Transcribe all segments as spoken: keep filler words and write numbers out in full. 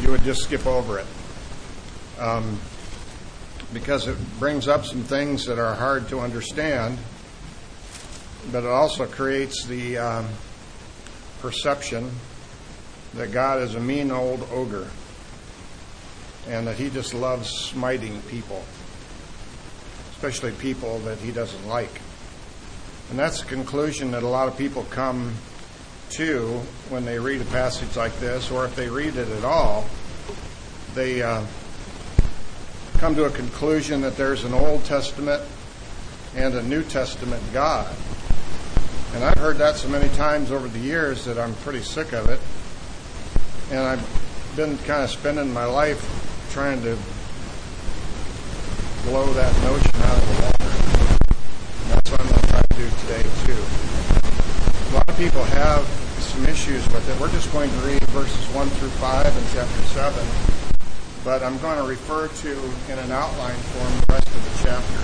you would just skip over it. Um, because it brings up some things that are hard to understand, but it also creates the um, perception that God is a mean old ogre and that he just loves smiting people, especially people that he doesn't like. And that's the conclusion that a lot of people come to when they read a passage like this, or if they read it at all. They uh, come to a conclusion that there's an Old Testament and a New Testament God. And I've heard that so many times over the years that I'm pretty sick of it. And I've been kind of spending my life trying to blow that notion out of the water. And that's what I'm going to try to do today, too. A lot of people have some issues with it. We're just going to read verses one through five in chapter seven. But I'm going to refer to, in an outline form, the rest of the chapter.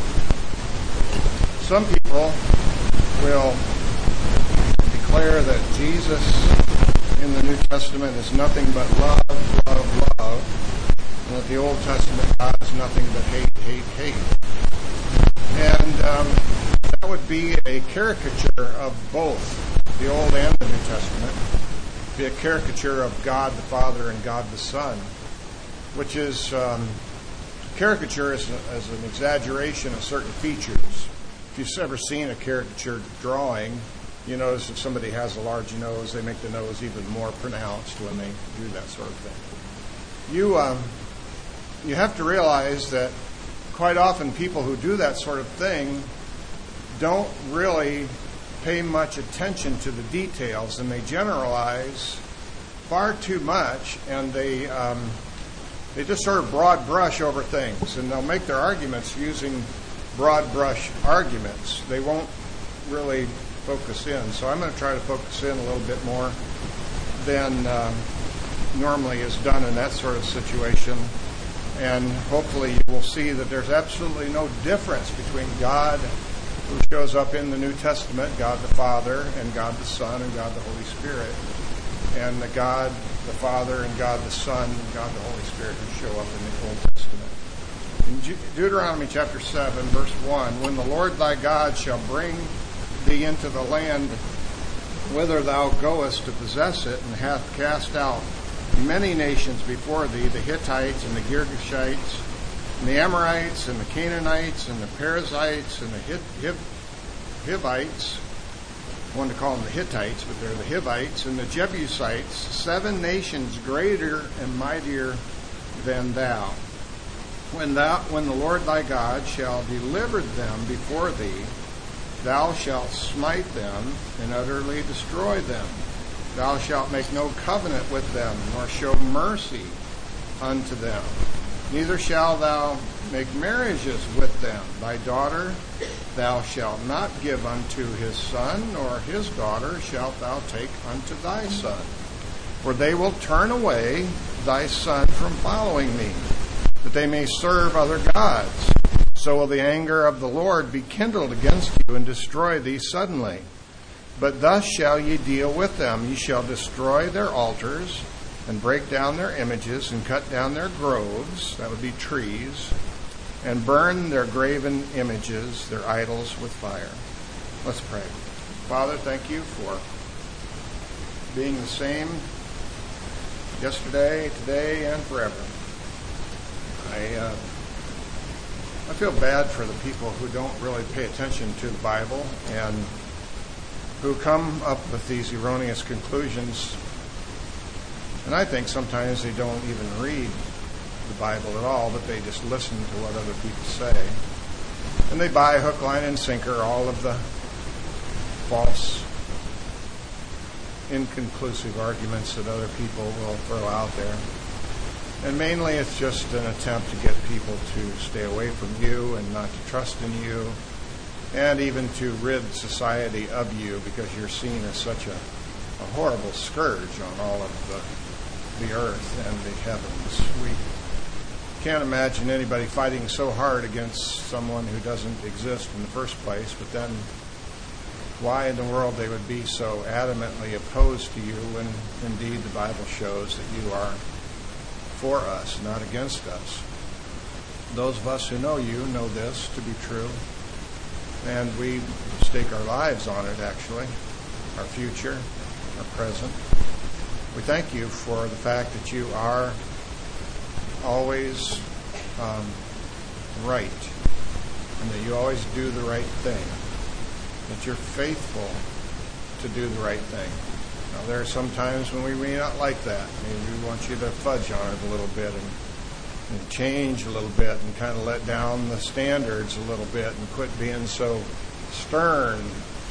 Some people will declare that Jesus in the New Testament is nothing but love, love, love, and that the Old Testament God is nothing but hate, hate, hate. And um, that would be a caricature of both the Old and the New Testament. It would be a caricature of God the Father and God the Son, which is um, caricature is, as an exaggeration of certain features. If you've ever seen a caricature drawing, you notice if somebody has a large nose, they make the nose even more pronounced when they do that sort of thing. You um, you have to realize that quite often people who do that sort of thing don't really pay much attention to the details, and they generalize far too much, and they um, they just sort of broad brush over things, and they'll make their arguments using broad brush arguments. They won't really focus in. So I'm going to try to focus in a little bit more than um, normally is done in that sort of situation. And hopefully you will see that there's absolutely no difference between God who shows up in the New Testament, God the Father, and God the Son, and God the Holy Spirit, and the God the Father and God the Son and God the Holy Spirit who show up in the Old Testament. In Deuteronomy chapter seven, verse one, when the Lord thy God shall bring thee into the land whither thou goest to possess it, and hath cast out many nations before thee, the Hittites and the Girgashites, and the Amorites and the Canaanites and the Perizzites and the Hiv- Hiv- Hivites, I wanted to call them the Hittites, but they're the Hivites, and the Jebusites, seven nations greater and mightier than thou. When thou, when the Lord thy God shall deliver them before thee, thou shalt smite them and utterly destroy them. Thou shalt make no covenant with them, nor show mercy unto them. Neither shalt thou make marriages with them. Thy daughter thou shalt not give unto his son, nor his daughter shalt thou take unto thy son. For they will turn away thy son from following me, that they may serve other gods. So will the anger of the Lord be kindled against you, and destroy thee suddenly. But thus shall ye deal with them. Ye shall destroy their altars, and break down their images, and cut down their groves, that would be trees, and burn their graven images, their idols, with fire. Let's pray. Father, thank you for being the same yesterday, today, and forever. I uh, I feel bad for the people who don't really pay attention to the Bible and who come up with these erroneous conclusions. And I think sometimes they don't even read the Bible at all, but they just listen to what other people say. And they buy hook, line, and sinker all of the false, inconclusive arguments that other people will throw out there. And mainly it's just an attempt to get people to stay away from you and not to trust in you, and even to rid society of you, because you're seen as such a, a horrible scourge on all of the, the earth and the heavens. We can't imagine anybody fighting so hard against someone who doesn't exist in the first place, but then why in the world they would be so adamantly opposed to you when indeed the Bible shows that you are for us, not against us. Those of us who know you know this to be true, and we stake our lives on it, actually, our future, our present. We thank you for the fact that you are always um, right, and that you always do the right thing, that you're faithful to do the right thing. Now, there are some times when we may not like that. Maybe we want you to fudge on it a little bit and, and change a little bit and kind of let down the standards a little bit and quit being so stern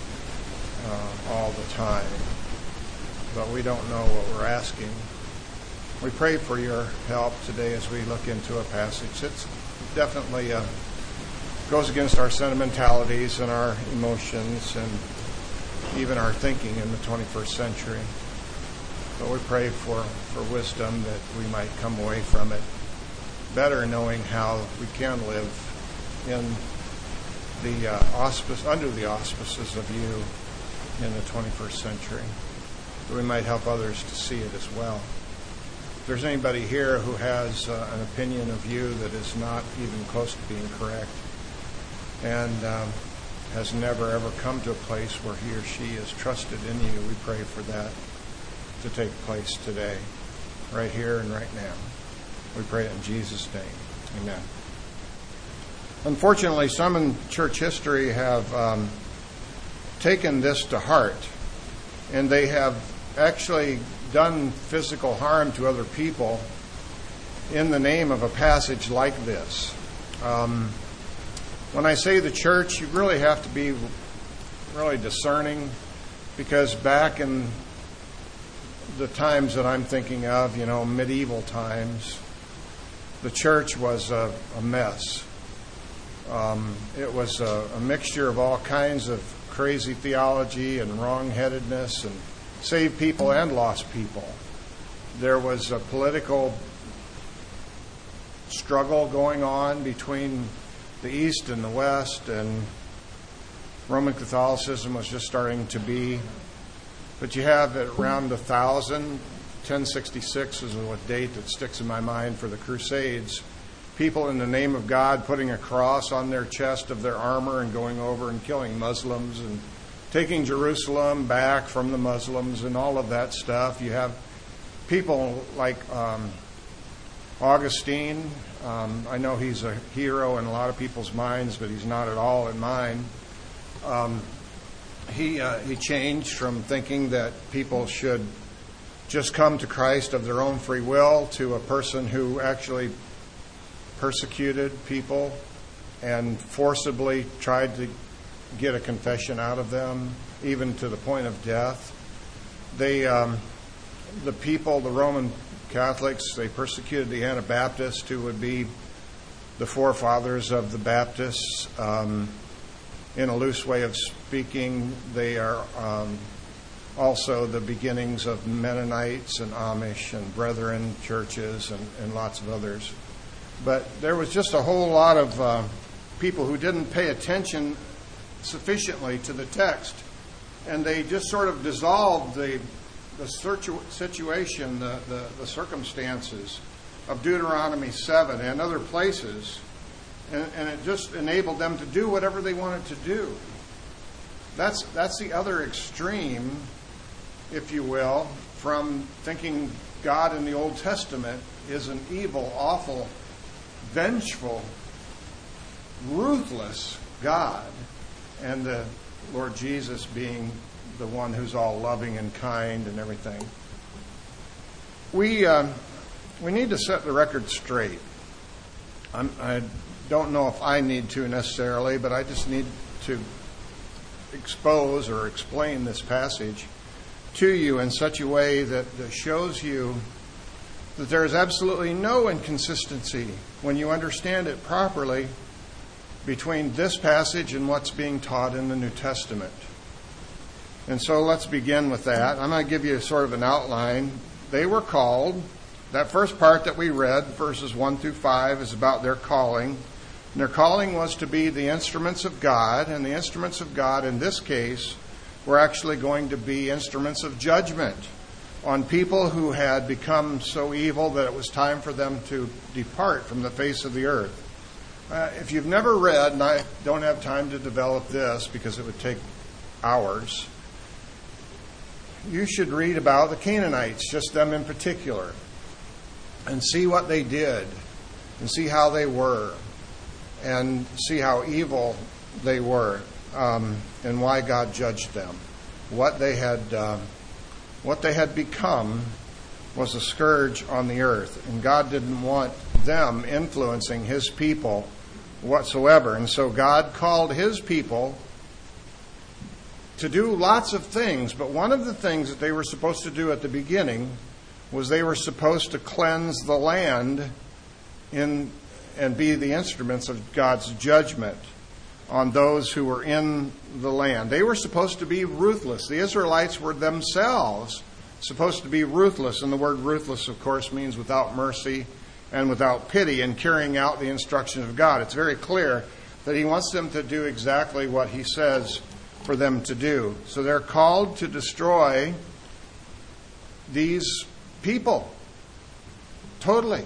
uh, all the time. But we don't know what we're asking. We pray for your help today as we look into a passage that's definitely uh, goes against our sentimentalities and our emotions and even our thinking in the twenty-first century. But we pray for, for wisdom that we might come away from it better knowing how we can live in the uh, auspice, under the auspices of you in the twenty-first century. That we might help others to see it as well. If there's anybody here who has uh, an opinion of you that is not even close to being correct and um, has never ever come to a place where he or she is trusted in you, we pray for that to take place today, right here and right now. We pray it in Jesus' name. Amen. Unfortunately, some in church history have um, taken this to heart, and they have actually done physical harm to other people in the name of a passage like this. Um, when I say the church, you really have to be really discerning, because back in the times that I'm thinking of, you know, medieval times, the church was a, a mess. Um, it was a, a mixture of all kinds of crazy theology and wrong-headedness, and saved people and lost people. There was a political struggle going on between the East and the West, and Roman Catholicism was just starting to be. But you have at around one thousand, ten sixty-six is a date that sticks in my mind for the Crusades. People in the name of God putting a cross on their chest of their armor and going over and killing Muslims and taking Jerusalem back from the Muslims and all of that stuff. You have people like um, Augustine. Um, I know he's a hero in a lot of people's minds, but he's not at all in mine. Um, he uh, he changed from thinking that people should just come to Christ of their own free will to a person who actually persecuted people and forcibly tried to get a confession out of them, even to the point of death. They, um, the people, the Roman Catholics, they persecuted the Anabaptists, who would be the forefathers of the Baptists. Um, in a loose way of speaking, they are um, also the beginnings of Mennonites and Amish and Brethren churches and, and lots of others. But there was just a whole lot of uh, people who didn't pay attention sufficiently to the text, and they just sort of dissolved the the situ- situation, the, the, the circumstances of Deuteronomy seven and other places, and, and it just enabled them to do whatever they wanted to do. That's that's the other extreme, if you will, from thinking God in the Old Testament is an evil, awful, vengeful, ruthless God, and the Lord Jesus being the one who's all loving and kind and everything. We uh, we need to set the record straight. I'm, I don't know if I need to necessarily, but I just need to expose or explain this passage to you in such a way that, that shows you that there is absolutely no inconsistency when you understand it properly between this passage and what's being taught in the New Testament. And so let's begin with that. I'm going to give you sort of an outline. They were called. That first part that we read, verses one through five, is about their calling. And their calling was to be the instruments of God, and the instruments of God in this case were actually going to be instruments of judgment. on people who had become so evil that it was time for them to depart from the face of the earth. Uh, if you've never read, and I don't have time to develop this because it would take hours, you should read about the Canaanites, just them in particular, and see what they did, and see how they were, and see how evil they were, um, and why God judged them. What they had, uh, what they had become was a scourge on the earth, and God didn't want them influencing His people whatsoever. And so God called His people to do lots of things, but one of the things that they were supposed to do at the beginning was they were supposed to cleanse the land in and be the instruments of God's judgment on those who were in the land. They were supposed to be ruthless. The Israelites were themselves supposed to be ruthless, and the word ruthless, of course, means without mercy and without pity in carrying out the instructions of God. It's very clear that He wants them to do exactly what He says for them to do. So they're called to destroy these people totally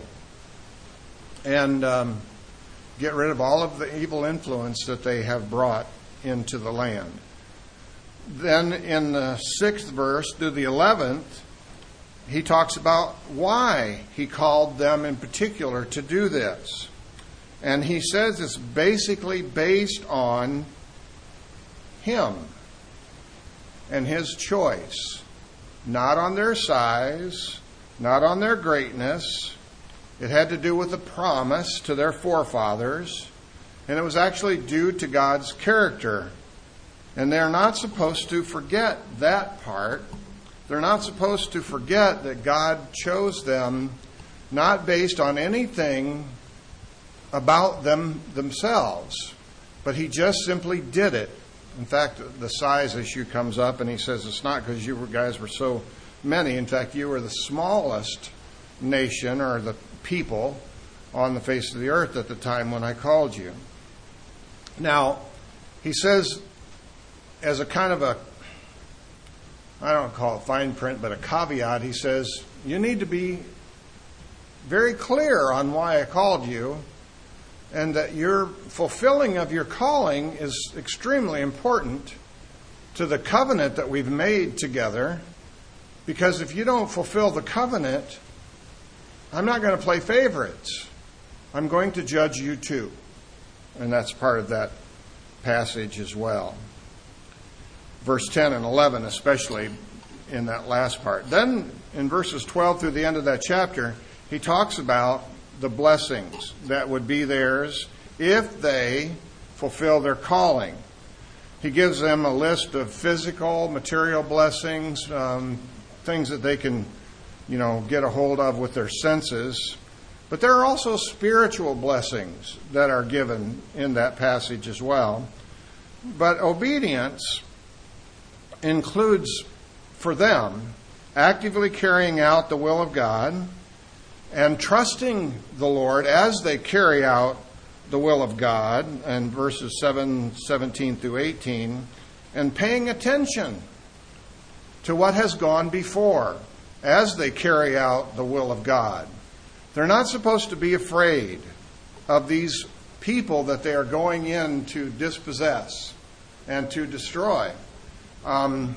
and um, get rid of all of the evil influence that they have brought into the land. Then in the sixth verse through the eleventh, he talks about why He called them in particular to do this. And he says it's basically based on Him and His choice, not on their size, not on their greatness. It had to do with a promise to their forefathers, and it was actually due to God's character. And they're not supposed to forget that part. They're not supposed to forget that God chose them not based on anything about them themselves, but He just simply did it. In fact, the size issue comes up, and he says it's not because you guys were so many. In fact, you were the smallest nation or the people on the face of the earth at the time when I called you. Now, he says, as a kind of a, I don't call it fine print, but a caveat, he says, you need to be very clear on why I called you, and that your fulfilling of your calling is extremely important to the covenant that we've made together. Because if you don't fulfill the covenant, I'm not going to play favorites. I'm going to judge you too. And that's part of that passage as well. Verse ten and eleven, especially in that last part. Then in verses twelve through the end of that chapter, he talks about the blessings that would be theirs if they fulfill their calling. He gives them a list of physical, material blessings, um, things that they can, you know, get a hold of with their senses. But there are also spiritual blessings that are given in that passage as well. But obedience includes for them actively carrying out the will of God and trusting the Lord as they carry out the will of God, and verses seven, seventeen through eighteen, and paying attention to what has gone before as they carry out the will of God. They're not supposed to be afraid of these people that they are going in to dispossess and to destroy. Um,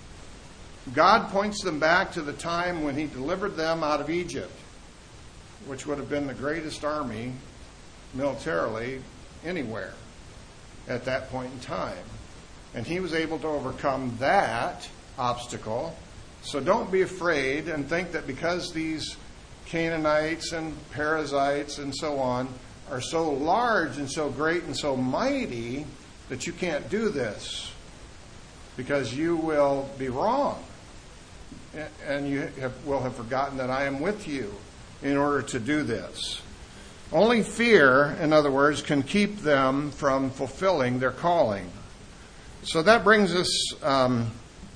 God points them back to the time when He delivered them out of Egypt, which would have been the greatest army militarily anywhere at that point in time. And He was able to overcome that obstacle. So don't be afraid and think that because these Canaanites and Perizzites and so on are so large and so great and so mighty that you can't do this, because you will be wrong. And you have, will have forgotten that I am with you in order to do this. Only fear, in other words, can keep them from fulfilling their calling. So that brings us um,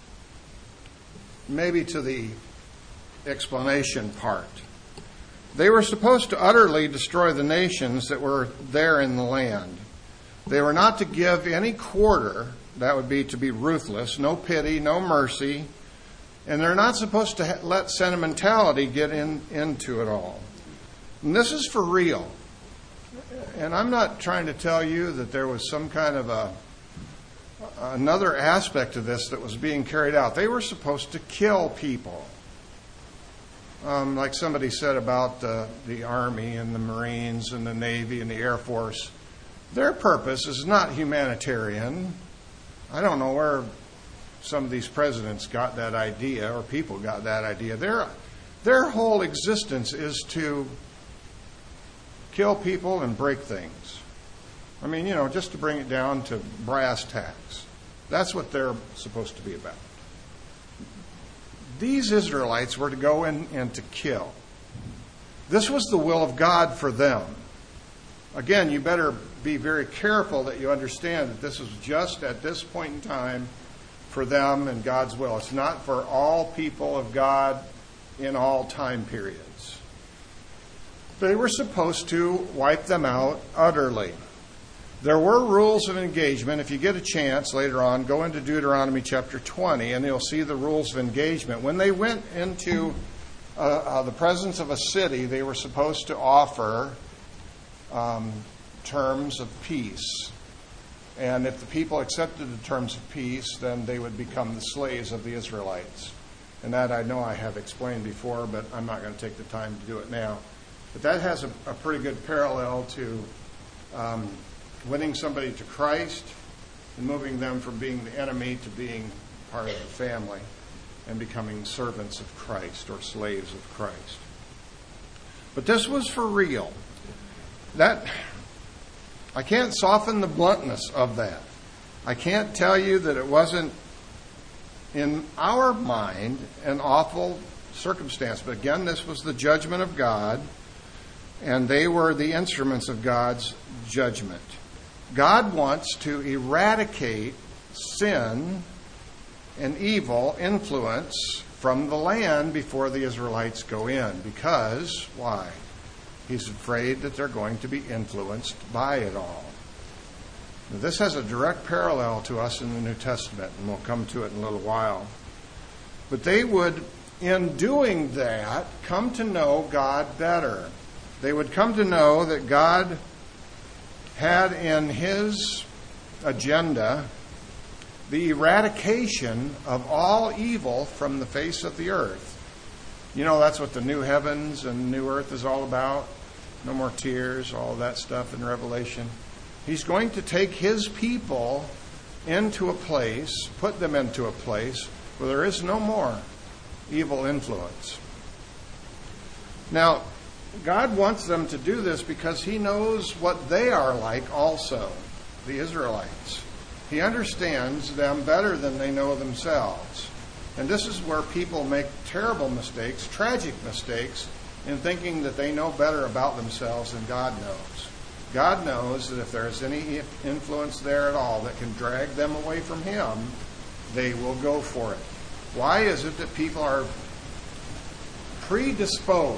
maybe to the explanation part. They were supposed to utterly destroy the nations that were there in the land. They were not to give any quarter, that would be to be ruthless, no pity, no mercy, And they're not supposed to ha- let sentimentality get in, into it all. And this is for real. And I'm not trying to tell you that there was some kind of a another aspect of this that was being carried out. They were supposed to kill people. Um, like somebody said about uh, the Army and the Marines and the Navy and the Air Force. Their purpose is not humanitarian. I don't know where some of these presidents got that idea or people got that idea. Their, their whole existence is to kill people and break things. I mean, you know, just to bring it down to brass tacks. That's what they're supposed to be about. These Israelites were to go in and to kill. This was the will of God for them. Again, you better be very careful that you understand that this was just at this point in time for them and God's will. It's not for all people of God in all time periods. They were supposed to wipe them out utterly. There were rules of engagement. If you get a chance later on, go into Deuteronomy chapter twenty, and you'll see the rules of engagement. When they went into uh, uh, the presence of a city, they were supposed to offer um, terms of peace. And if the people accepted the terms of peace, then they would become the slaves of the Israelites. And that I know I have explained before, but I'm not going to take the time to do it now. But that has a, a pretty good parallel to um, winning somebody to Christ and moving them from being the enemy to being part of the family and becoming servants of Christ or slaves of Christ. But this was for real. That I can't soften the bluntness of that. I can't tell you that it wasn't, in our mind, an awful circumstance. But again, this was the judgment of God, and they were the instruments of God's judgment. God wants to eradicate sin and evil influence from the land before the Israelites go in. Because, why? He's afraid that they're going to be influenced by it all. Now, this has a direct parallel to us in the New Testament, and we'll come to it in a little while. But they would, in doing that, come to know God better. They would come to know that God had in His agenda the eradication of all evil from the face of the earth. You know, that's what the new heavens and new earth is all about. No more tears, all that stuff in Revelation. He's going to take His people into a place, put them into a place where there is no more evil influence. Now, God wants them to do this because He knows what they are like also, the Israelites. He understands them better than they know themselves. And this is where people make terrible mistakes, tragic mistakes, in thinking that they know better about themselves than God knows. God knows that if there is any influence there at all that can drag them away from Him, they will go for it. Why is it that people are predisposed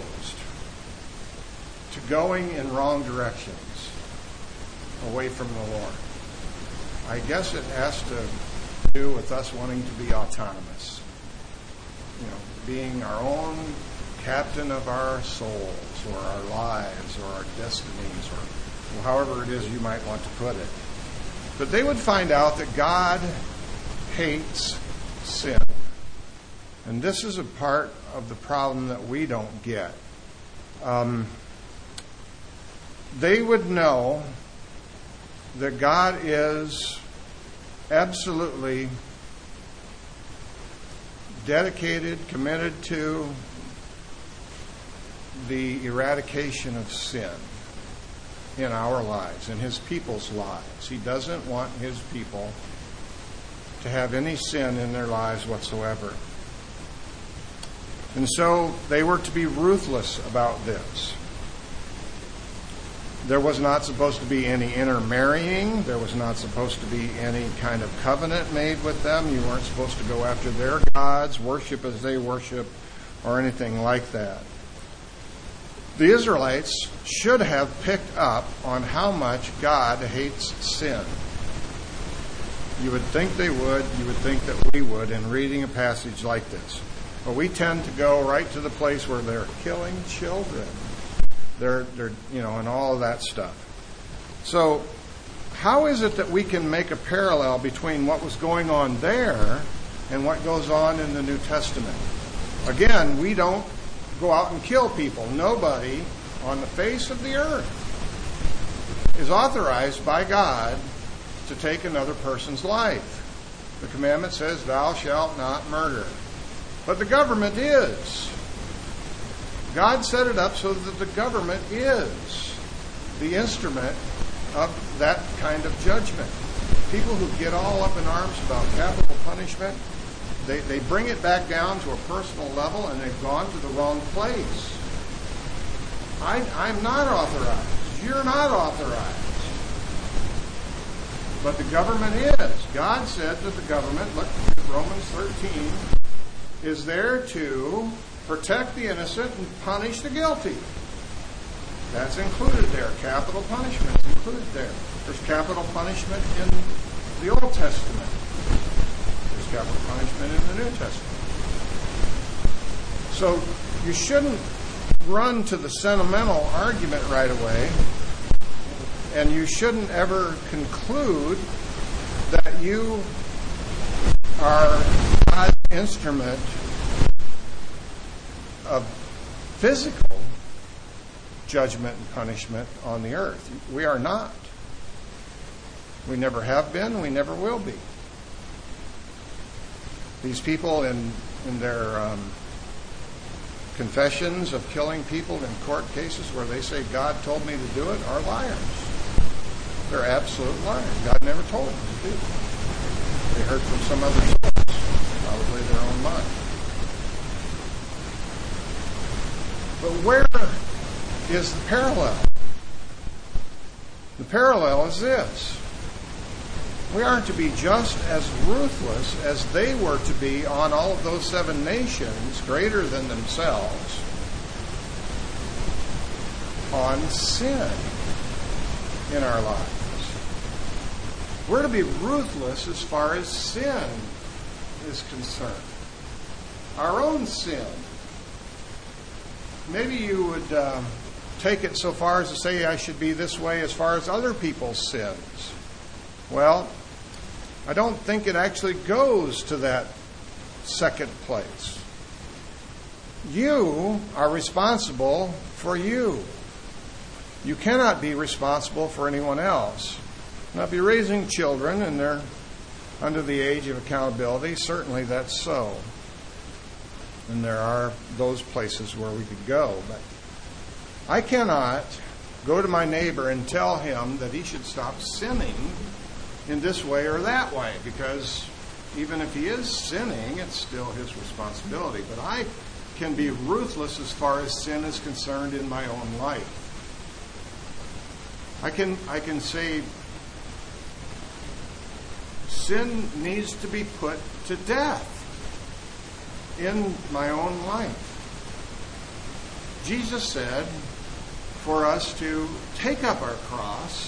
to going in wrong directions away from the Lord? I guess it has to do with us wanting to be autonomous. You know, being our own captain of our souls or our lives or our destinies or however it is you might want to put it. But they would find out that God hates sin. And this is a part of the problem that we don't get. Um, they would know that God is absolutely dedicated, committed to the eradication of sin in our lives, in His people's lives. He doesn't want His people to have any sin in their lives whatsoever. And so they were to be ruthless about this. There was not supposed to be any intermarrying. There was not supposed to be any kind of covenant made with them. You weren't supposed to go after their gods, worship as they worship, or anything like that. The Israelites should have picked up on how much God hates sin. You would think they would. You would think that we would in reading a passage like this. But we tend to go right to the place where they're killing children. They're, they're, you know, and all of that stuff. So, how is it that we can make a parallel between what was going on there and what goes on in the New Testament? Again, we don't go out and kill people. Nobody on the face of the earth is authorized by God to take another person's life. The commandment says, thou shalt not murder. But the government is. God set it up so that the government is the instrument of that kind of judgment. People who get all up in arms about capital punishment, they, they bring it back down to a personal level, and they've gone to the wrong place. I, I'm not authorized. You're not authorized. But the government is. God said that the government, look at Romans thirteen, is there to protect the innocent and punish the guilty. That's included there. Capital punishment is included there. There's capital punishment in the Old Testament. There's capital punishment in the New Testament. So you shouldn't run to the sentimental argument right away, and you shouldn't ever conclude that you are God's instrument of physical judgment and punishment on the earth. We are not. We never have been. We never will be. These people in in their um, confessions of killing people in court cases where they say God told me to do it are liars. They're absolute liars. God never told them to do it. They heard from some other source, probably their own mind. But where is the parallel? The parallel is this. We are to be just as ruthless as they were to be on all of those seven nations, greater than themselves, on sin in our lives. We're to be ruthless as far as sin is concerned. Our own sin. Maybe you would uh, take it so far as to say I should be this way as far as other people's sins. Well, I don't think it actually goes to that second place. You are responsible for you. You cannot be responsible for anyone else. Now, if you're raising children and they're under the age of accountability, certainly that's so. And there are those places where we could go. But I cannot go to my neighbor and tell him that he should stop sinning in this way or that way, because even if he is sinning, it's still his responsibility. But I can be ruthless as far as sin is concerned in my own life. I can I can say sin needs to be put to death in my own life. Jesus said for us to take up our cross,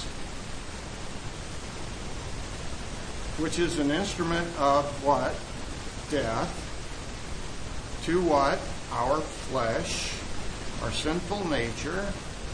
which is an instrument of what? Death. To what? Our flesh, our sinful nature.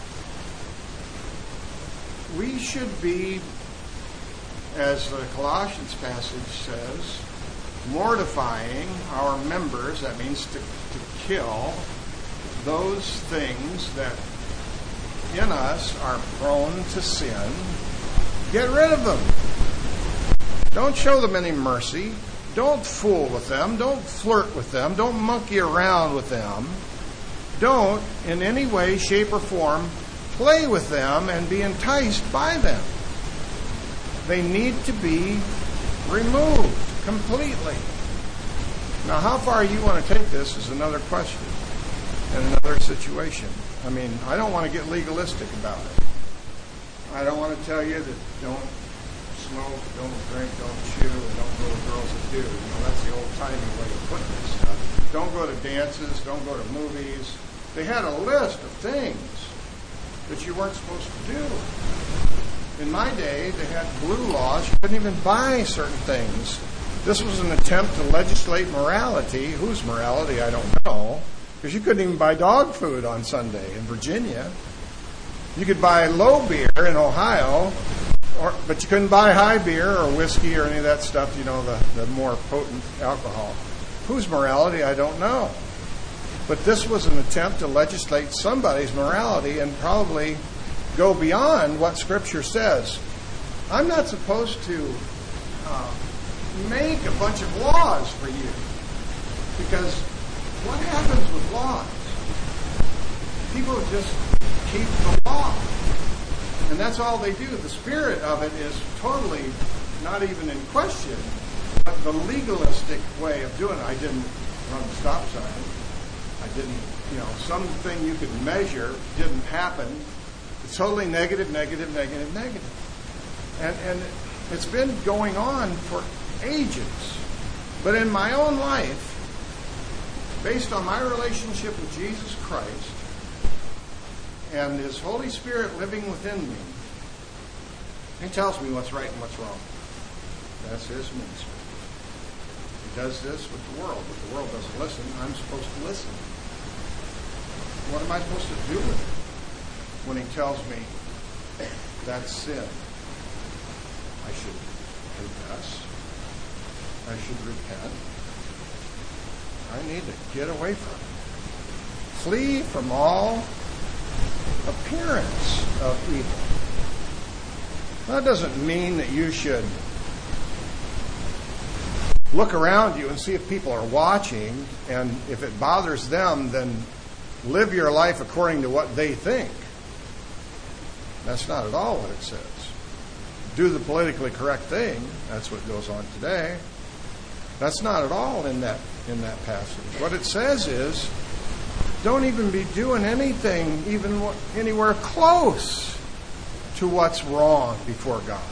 We should be, as the Colossians passage says, mortifying our members. That means to, to kill those things that in us are prone to sin. Get rid of them. Don't show them any mercy. Don't fool with them. Don't flirt with them. Don't monkey around with them. Don't, in any way, shape, or form, play with them and be enticed by them. They need to be removed completely. Now, how far you want to take this is another question and another situation. I mean, I don't want to get legalistic about it. I don't want to tell you that don't smoke, don't drink, don't chew, and don't go to girls that do. You know, that's the old-timey way of putting this stuff. Don't go to dances, don't go to movies. They had a list of things that you weren't supposed to do. In my day, they had blue laws. You couldn't even buy certain things This was an attempt to legislate morality. Whose morality, I don't know. Because you couldn't even buy dog food on Sunday in Virginia. You could buy low beer in Ohio, or, but you couldn't buy high beer or whiskey or any of that stuff, you know, the, the more potent alcohol. Whose morality, I don't know. But this was an attempt to legislate somebody's morality and probably go beyond what Scripture says. I'm not supposed to uh, make a bunch of laws for you. Because what happens with laws? People just keep the law. And that's all they do. The spirit of it is totally not even in question. But the legalistic way of doing it, I didn't run the stop sign. I didn't, you know, something you could measure didn't happen. It's totally negative, negative, negative, negative. And, and it's been going on for ages. But in my own life, based on my relationship with Jesus Christ and His Holy Spirit living within me, He tells me what's right and what's wrong. That's His ministry. He does this with the world, but the world doesn't listen. I'm supposed to listen. What am I supposed to do with it when He tells me that's sin? I should confess. I should repent. I need to get away from it. Flee from all appearance of evil. That doesn't mean that you should look around you and see if people are watching, and if it bothers them, then live your life according to what they think. That's not at all what it says. Do the politically correct thing. That's what goes on today. That's not at all in that in that passage. What it says is, don't even be doing anything even anywhere close to what's wrong before God.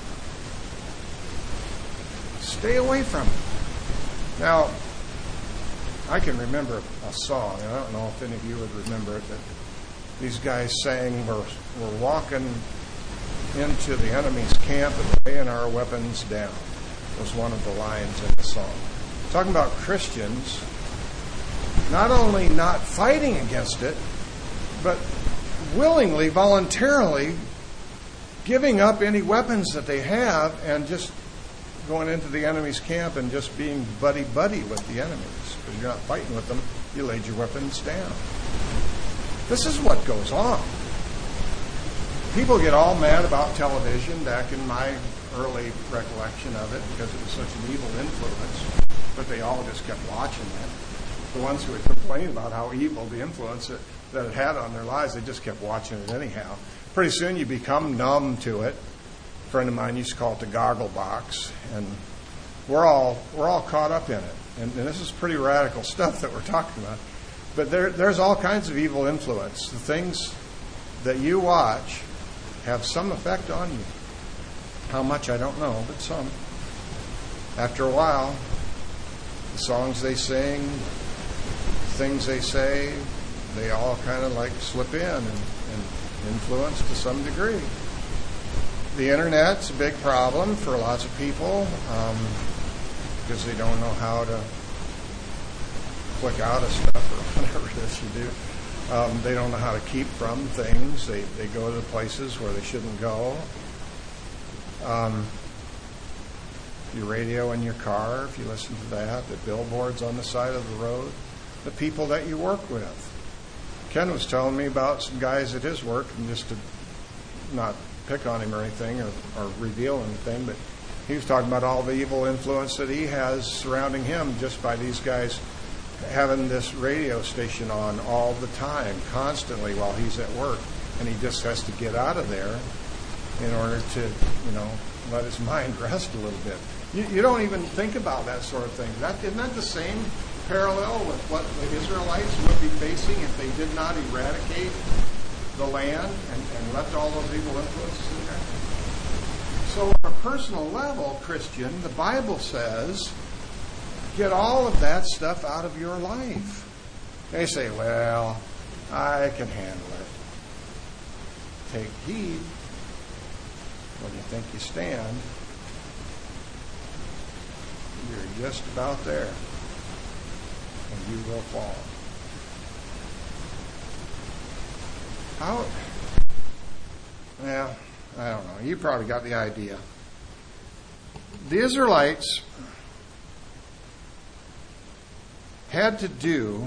Stay away from it. Now, I can remember a song, and I don't know if any of you would remember it, that these guys sang, we're, we're walking into the enemy's camp and laying our weapons down, was one of the lines in the song. Talking about Christians not only not fighting against it, but willingly, voluntarily giving up any weapons that they have and just going into the enemy's camp and just being buddy-buddy with the enemies. Because you're not fighting with them, you laid your weapons down. This is what goes on. People get all mad about television back in my early recollection of it because it was such an evil influence. But they all just kept watching it. The ones who would complain about how evil the influence that, that it had on their lives, they just kept watching it anyhow. Pretty soon you become numb to it. A friend of mine used to call it the goggle box. And we're all we're all caught up in it. And, and this is pretty radical stuff that we're talking about. But there, there's all kinds of evil influence. The things that you watch have some effect on you. How much, I don't know, but some. After a while, the songs they sing, things they say, they all kind of like slip in and, and influence to some degree. The Internet's a big problem for lots of people um, because they don't know how to click out of stuff or whatever it is you do. Um, they don't know how to keep from things. They they go to places where they shouldn't go. Um, your radio in your car, if you listen to that, the billboards on the side of the road, the people that you work with. Ken was telling me about some guys at his work, and just to not pick on him or anything or, or reveal anything, but he was talking about all the evil influence that he has surrounding him just by these guys having this radio station on all the time, constantly while he's at work. And he just has to get out of there in order to, you know, let his mind rest a little bit. You, you don't even think about that sort of thing. That, isn't that the same parallel with what the Israelites would be facing if they did not eradicate the land and, and left all those evil influences in there? So on a personal level, Christian, the Bible says, get all of that stuff out of your life. They say, well, I can handle it. Take heed when you think you stand. You're just about there. And you will fall. How? Well, I don't know. You probably got the idea. The Israelites had to do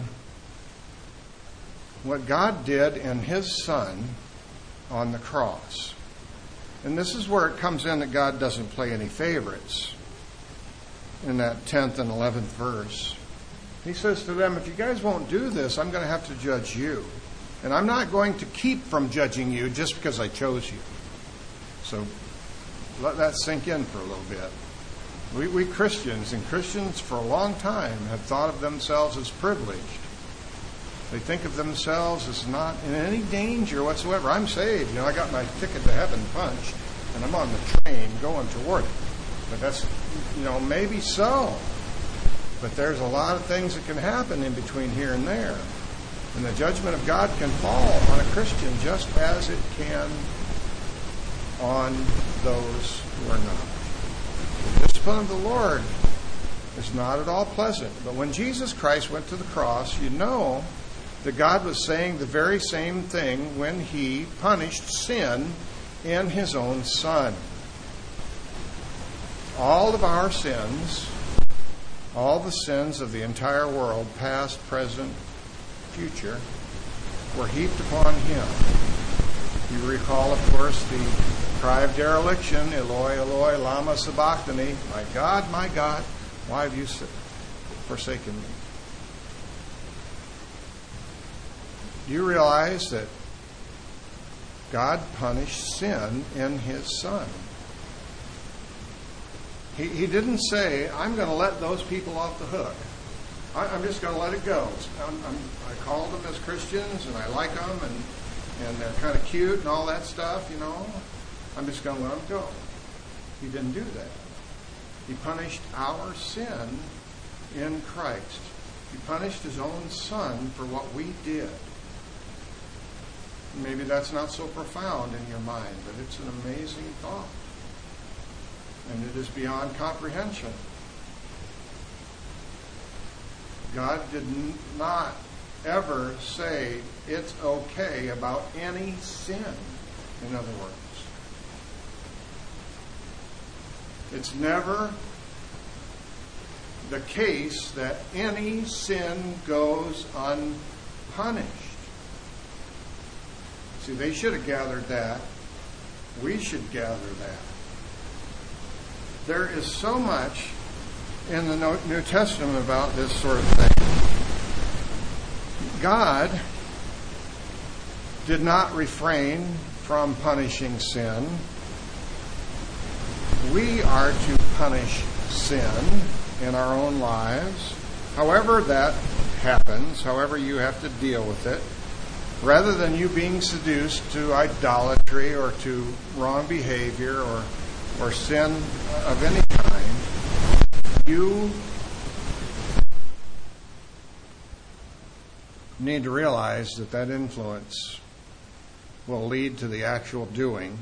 what God did in His Son on the cross. And this is where it comes in that God doesn't play any favorites. In that tenth and eleventh verse, He says to them, if you guys won't do this, I'm going to have to judge you. And I'm not going to keep from judging you just because I chose you. So let that sink in for a little bit. We, we Christians, and Christians for a long time, have thought of themselves as privileged. They think of themselves as not in any danger whatsoever. I'm saved. You know, I got my ticket to heaven punched, and I'm on the train going toward it. But that's, you know, maybe so. But there's a lot of things that can happen in between here and there. And the judgment of God can fall on a Christian just as it can on those who are not. The discipline of the Lord is not at all pleasant. But when Jesus Christ went to the cross, you know that God was saying the very same thing when He punished sin in His own Son. All of our sins, all the sins of the entire world, past, present, future, were heaped upon Him. You recall, of course, the cry of dereliction, Eloi, Eloi, lama sabachthani, my God, my God, why have you forsaken me? Do you realize that God punished sin in His Son? He, he didn't say, I'm going to let those people off the hook. I, I'm just going to let it go. I'm, I'm, I called them as Christians, and I like them, and, and they're kind of cute and all that stuff, you know. I'm just going to let them go. He didn't do that. He punished our sin in Christ. He punished His own Son for what we did. Maybe that's not so profound in your mind, but it's an amazing thought. And it is beyond comprehension. God did not ever say it's okay about any sin, in other words. It's never the case that any sin goes unpunished. See, they should have gathered that. We should gather that. There is so much in the New Testament about this sort of thing. God did not refrain from punishing sin. We are to punish sin in our own lives. However that happens, however you have to deal with it, rather than you being seduced to idolatry or to wrong behavior or or sin of any kind, you need to realize that that influence will lead to the actual doing.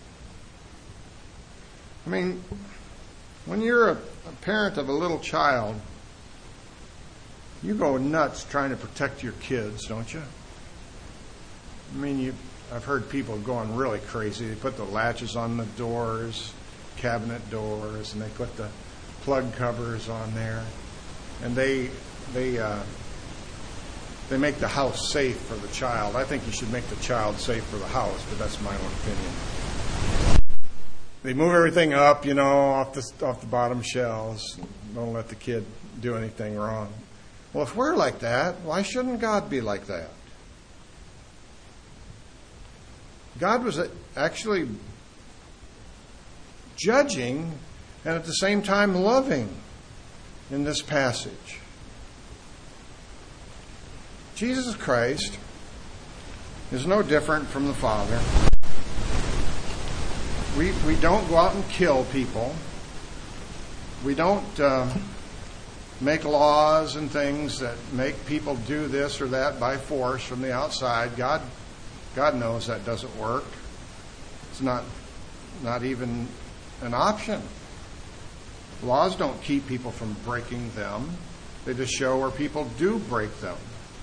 I mean, when you're a, a parent of a little child, you go nuts trying to protect your kids, don't you? I mean, you, I've heard people going really crazy. They put the latches on the doors, cabinet doors, and they put the plug covers on there, and they they uh, they make the house safe for the child. I think you should make the child safe for the house, but that's my own opinion. They move everything up, you know, off the off the bottom shelves. Don't let the kid do anything wrong. Well, if we're like that, why shouldn't God be like that? God was actually judging and at the same time loving in this passage. Jesus Christ is no different from the Father. We we don't go out and kill people. We don't uh, make laws and things that make people do this or that by force from the outside. God God knows that doesn't work. It's not not even an option. Laws don't keep people from breaking them. They just show where people do break them.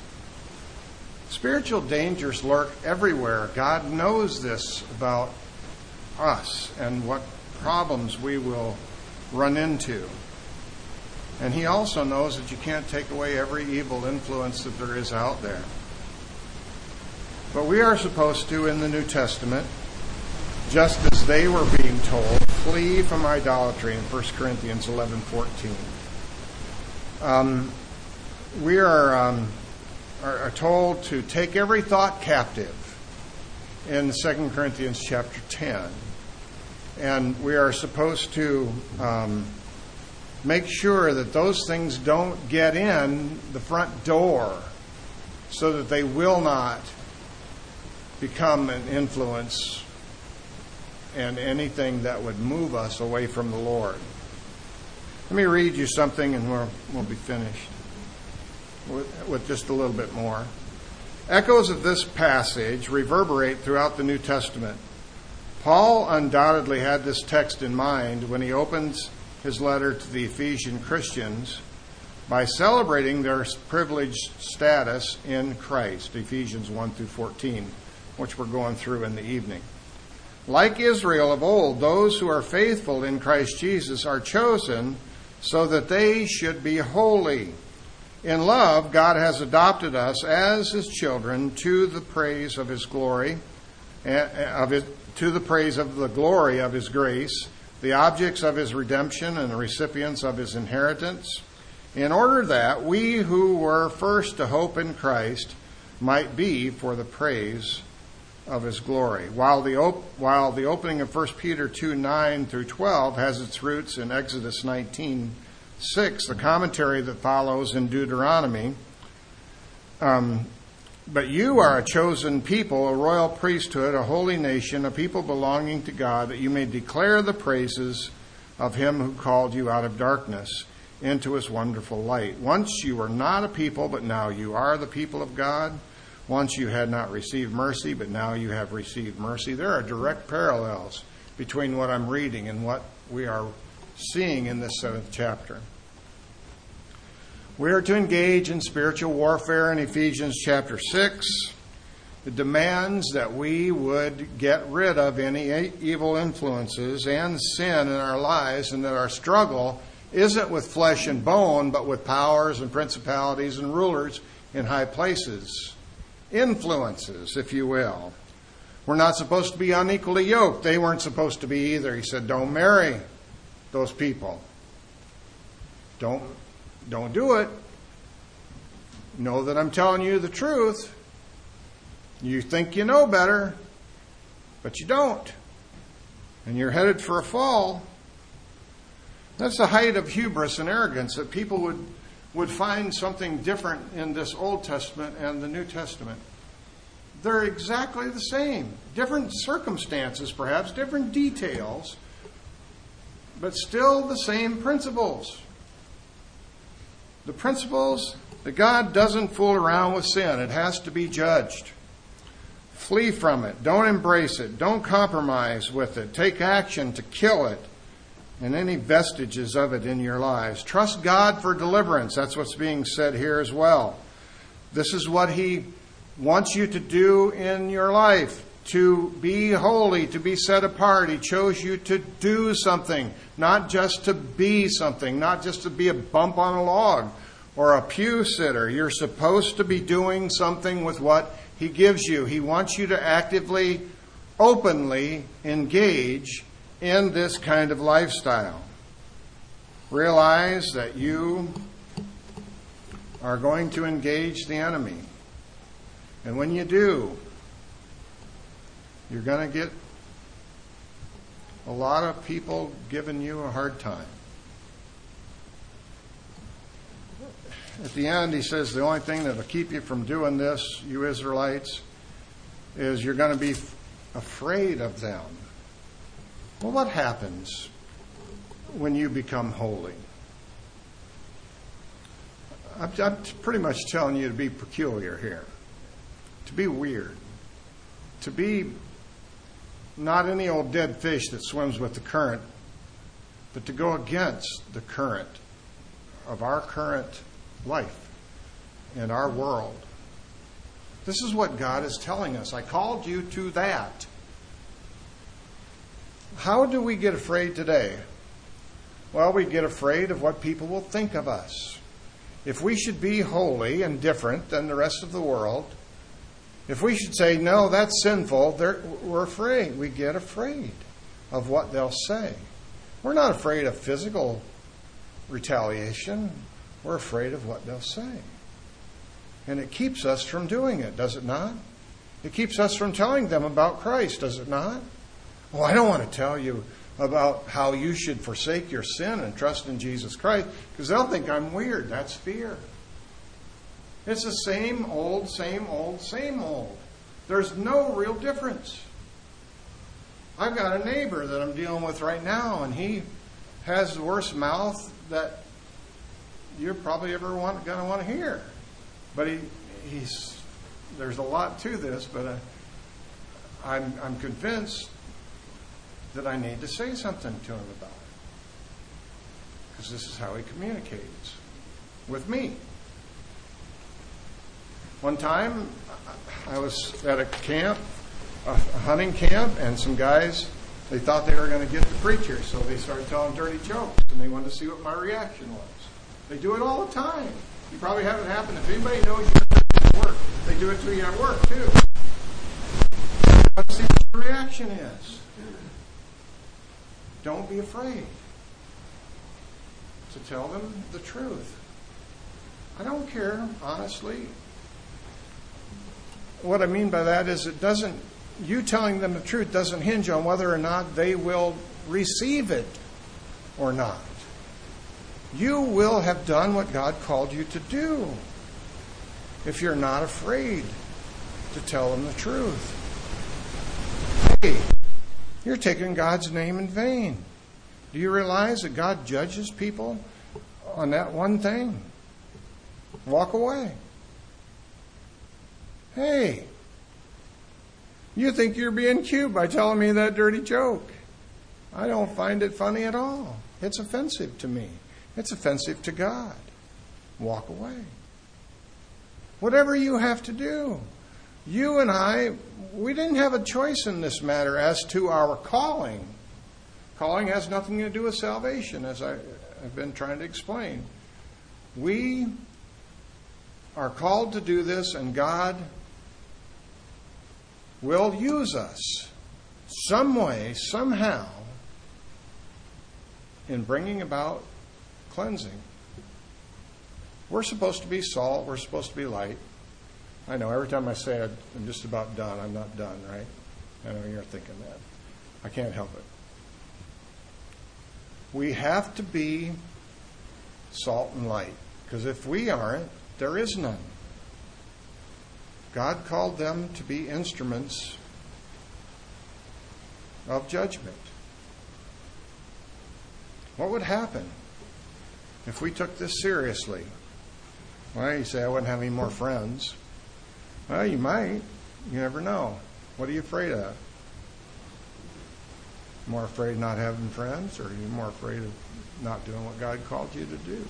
Spiritual dangers lurk everywhere. God knows this about us and what problems we will run into. And he also knows that you can't take away every evil influence that there is out there. But we are supposed to, in the New Testament, just as they were being told, flee from idolatry in First Corinthians eleven fourteen. Um, we are, um, are, are told to take every thought captive in Second Corinthians chapter ten. And we are supposed to um, make sure that those things don't get in the front door so that they will not become an influence and anything that would move us away from the Lord. Let me read you something and we'll, we'll be finished with, with just a little bit more. Echoes of this passage reverberate throughout the New Testament. Paul undoubtedly had this text in mind when he opens his letter to the Ephesian Christians by celebrating their privileged status in Christ, Ephesians one through fourteen, which we're going through in the evening. Like Israel of old, those who are faithful in Christ Jesus are chosen so that they should be holy. In love, God has adopted us as his children to the praise of his glory, of his, to the praise of the glory of his grace, the objects of his redemption and the recipients of his inheritance, in order that we who were first to hope in Christ might be for the praise of his glory. While the op- while the opening of First Peter two nine through twelve has its roots in Exodus nineteen six, the commentary that follows in Deuteronomy, um, but you are a chosen people, a royal priesthood, a holy nation, a people belonging to God, that you may declare the praises of him who called you out of darkness into his wonderful light. Once you were not a people, but now you are the people of God. Once you had not received mercy, but now you have received mercy. There are direct parallels between what I'm reading and what we are seeing in this seventh chapter. We are to engage in spiritual warfare in Ephesians chapter six. It demands that we would get rid of any evil influences and sin in our lives, and that our struggle isn't with flesh and bone, but with powers and principalities and rulers in high places. Influences, if you will. We're not supposed to be unequally yoked. They weren't supposed to be either. He said, don't marry those people. Don't, don't do it. Know that I'm telling you the truth. You think you know better, but you don't. And you're headed for a fall. That's the height of hubris and arrogance, that people would would find something different in this Old Testament and the New Testament. They're exactly the same. Different circumstances, perhaps, different details, but still the same principles. The principles that God doesn't fool around with sin. It has to be judged. Flee from it. Don't embrace it. Don't compromise with it. Take action to kill it and any vestiges of it in your lives. Trust God for deliverance. That's what's being said here as well. This is what he wants you to do in your life. To be holy, to be set apart. He chose you to do something, not just to be something, not just to be a bump on a log or a pew sitter. You're supposed to be doing something with what he gives you. He wants you to actively, openly engage in this kind of lifestyle. Realize that you are going to engage the enemy. And when you do, you're going to get a lot of people giving you a hard time. At the end, he says the only thing that will keep you from doing this, you Israelites, is you're going to be afraid of them. Well, what happens when you become holy? I'm, I'm pretty much telling you to be peculiar here, to be weird, to be not any old dead fish that swims with the current, but to go against the current of our current life and our world. This is what God is telling us. I called you to that. How do we get afraid today? Well, we get afraid of what people will think of us. If we should be holy and different than the rest of the world, if we should say, no, that's sinful, we're afraid. We get afraid of what they'll say. We're not afraid of physical retaliation. We're afraid of what they'll say. And it keeps us from doing it, does it not? It keeps us from telling them about Christ, does it not? Oh, I don't want to tell you about how you should forsake your sin and trust in Jesus Christ, because they'll think I'm weird. That's fear. It's the same old, same old, same old. There's no real difference. I've got a neighbor that I'm dealing with right now, and he has the worst mouth that you're probably ever want, going to want to hear. But he, he's there's a lot to this, but I, I'm, I'm convinced that I need to say something to him about it. Because this is how he communicates with me. One time, I was at a camp, a hunting camp, and some guys, they thought they were going to get the preacher, so they started telling dirty jokes, and they wanted to see what my reaction was. They do it all the time. You probably have it happen. If anybody knows you're at work, they do it to you at work, too. Let's see what the reaction is. Don't be afraid to tell them the truth. I don't care, honestly. What I mean by that is it doesn't, you telling them the truth doesn't hinge on whether or not they will receive it or not. You will have done what God called you to do if you're not afraid to tell them the truth. Hey, you're taking God's name in vain. Do you realize that God judges people on that one thing? Walk away. Hey, you think you're being cute by telling me that dirty joke. I don't find it funny at all. It's offensive to me. It's offensive to God. Walk away. Whatever you have to do. You and I, we didn't have a choice in this matter as to our calling. Calling has nothing to do with salvation, as I, I've been trying to explain. We are called to do this, and God will use us some way, somehow, in bringing about cleansing. We're supposed to be salt. We're supposed to be light. I know every time I say it, I'm just about done. I'm not done, right? I know you're thinking that. I can't help it. We have to be salt and light, because if we aren't, there is none. God called them to be instruments of judgment. What would happen if we took this seriously? Well, you say, I wouldn't have any more friends. Well, you might. You never know. What are you afraid of? More afraid of not having friends, or are you more afraid of not doing what God called you to do?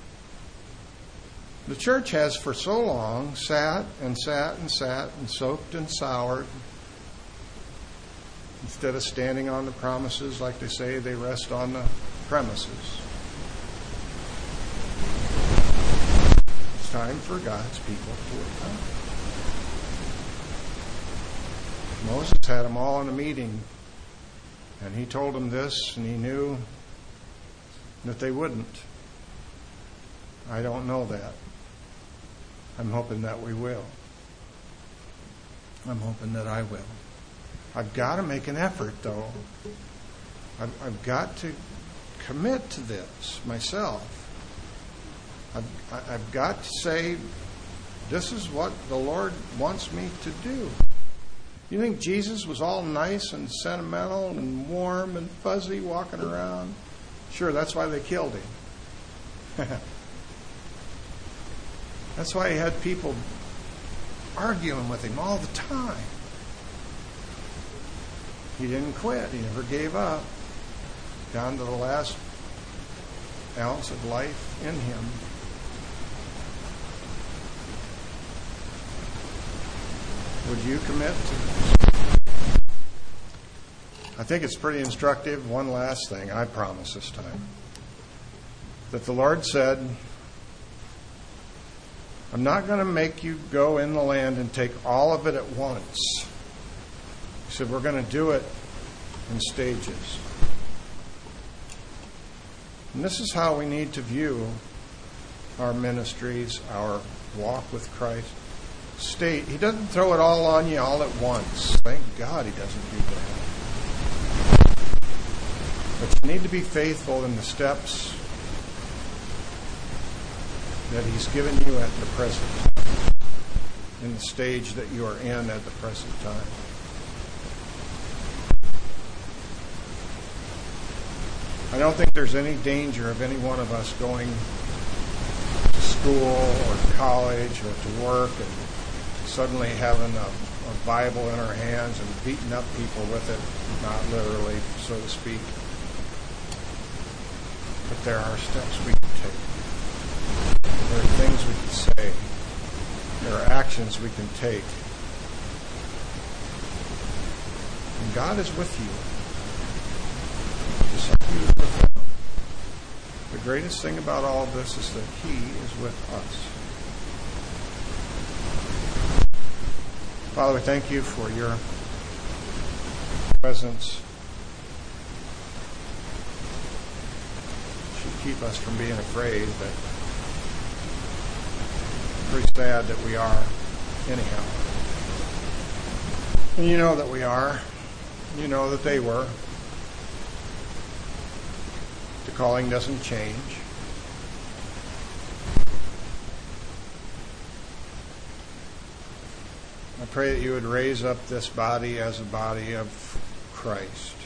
The church has for so long sat and sat and sat and soaked and soured. Instead of standing on the promises, like they say, they rest on the premises. It's time for God's people to wake up. Moses had them all in a meeting, and he told them this, and he knew that they wouldn't. I don't know that. I'm hoping that we will. I'm hoping that I will. I've got to make an effort, though. I've, I've got to commit to this myself. I've, I've got to say, this is what the Lord wants me to do. You think Jesus was all nice and sentimental and warm and fuzzy walking around? Sure, that's why they killed him. That's why he had people arguing with him all the time. He didn't quit. He never gave up. Down to the last ounce of life in him. Would you commit to this? I think it's pretty instructive. One last thing, I promise this time. That the Lord said, I'm not going to make you go in the land and take all of it at once. He said, we're going to do it in stages. And this is how we need to view our ministries, our walk with Christ. State, he doesn't throw it all on you all at once. Thank God he doesn't do that. But you need to be faithful in the steps that he's given you at the present time, in the stage that you are in at the present time. I don't think there's any danger of any one of us going to school or college or to work and suddenly having a, a Bible in our hands and beating up people with it, not literally, so to speak. But there are steps we can take. There are things we can say. There are actions we can take. And God is with you. Just like he is with them. The greatest thing about all of this is that he is with us. Father, we thank you for your presence. It should keep us from being afraid, but pretty sad that we are anyhow. And you know that we are. You know that they were. The calling doesn't change. I pray that you would raise up this body as a body of Christ.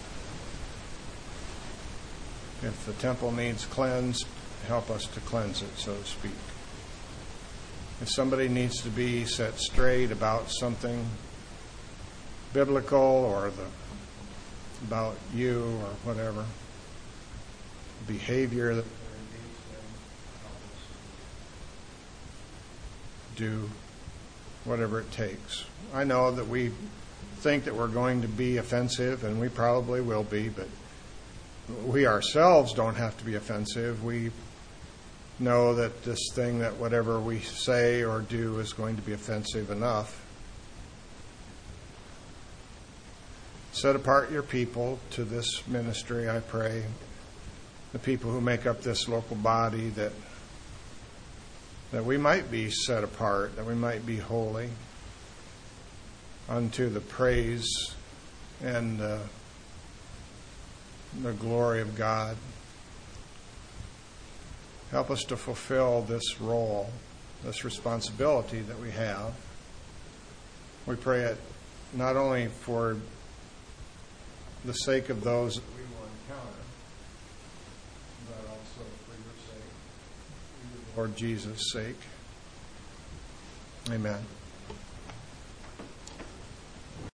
If the temple needs cleansed, help us to cleanse it, so to speak. If somebody needs to be set straight about something biblical or the, about you or whatever, behavior that do whatever it takes. I know that we think that we're going to be offensive, and we probably will be, but we ourselves don't have to be offensive. We know that this thing, that whatever we say or do is going to be offensive enough. Set apart your people to this ministry, I pray. The people who make up this local body, that that we might be set apart, that we might be holy unto the praise and uh, the glory of God. Help us to fulfill this role, this responsibility that we have. We pray it not only for the sake of those that we will encounter, but also for your sake, Lord Jesus' sake. Amen.